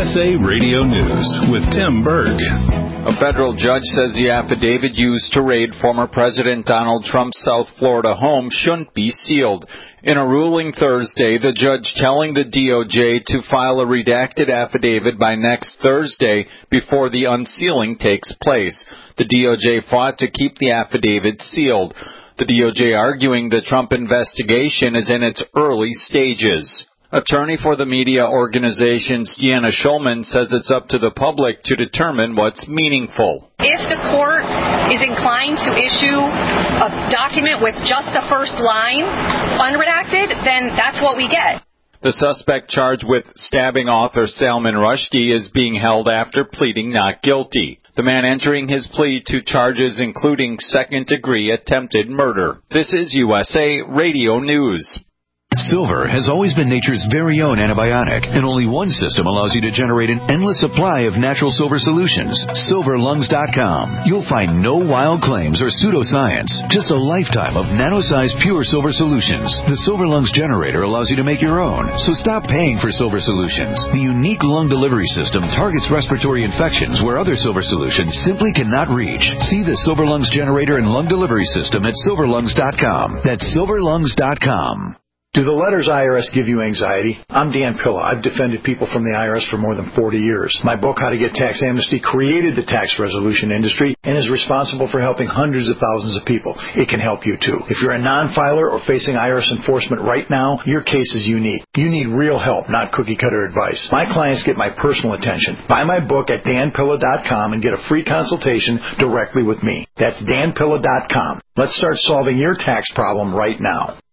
USA Radio News with Tim Berg. A federal judge says the affidavit used to raid former President Donald Trump's South Florida home shouldn't be sealed. In a ruling Thursday, the judge telling the DOJ to file a redacted affidavit by next Thursday before the unsealing takes place. The DOJ fought to keep the affidavit sealed. The DOJ arguing the Trump investigation is in its early stages. Attorney for the media organizations Deanna Schulman says it's up to the public to determine what's meaningful. If the court is inclined to issue a document with just the first line unredacted, then that's what we get. The suspect charged with stabbing author Salman Rushdie is being held after pleading not guilty. The man entering his plea to charges including second-degree attempted murder. This is USA Radio News. Silver has always been nature's very own antibiotic, and only one system allows you to generate an endless supply of natural silver solutions. SilverLungs.com. You'll find no wild claims or pseudoscience, just a lifetime of nano-sized pure silver solutions. The Silver Lungs generator allows you to make your own, so stop paying for silver solutions. The unique lung delivery system targets respiratory infections where other silver solutions simply cannot reach. See the Silver Lungs generator and lung delivery system at SilverLungs.com. That's SilverLungs.com. Do the letters IRS give you anxiety? I'm Dan Pilla. I've defended people from the IRS for more than 40 years. My book, How to Get Tax Amnesty, created the tax resolution industry and is responsible for helping hundreds of thousands of people. It can help you, too. If you're a non-filer or facing IRS enforcement right now, your case is unique. You need real help, not cookie-cutter advice. My clients get my personal attention. Buy my book at danpilla.com and get a free consultation directly with me. That's danpilla.com. Let's start solving your tax problem right now.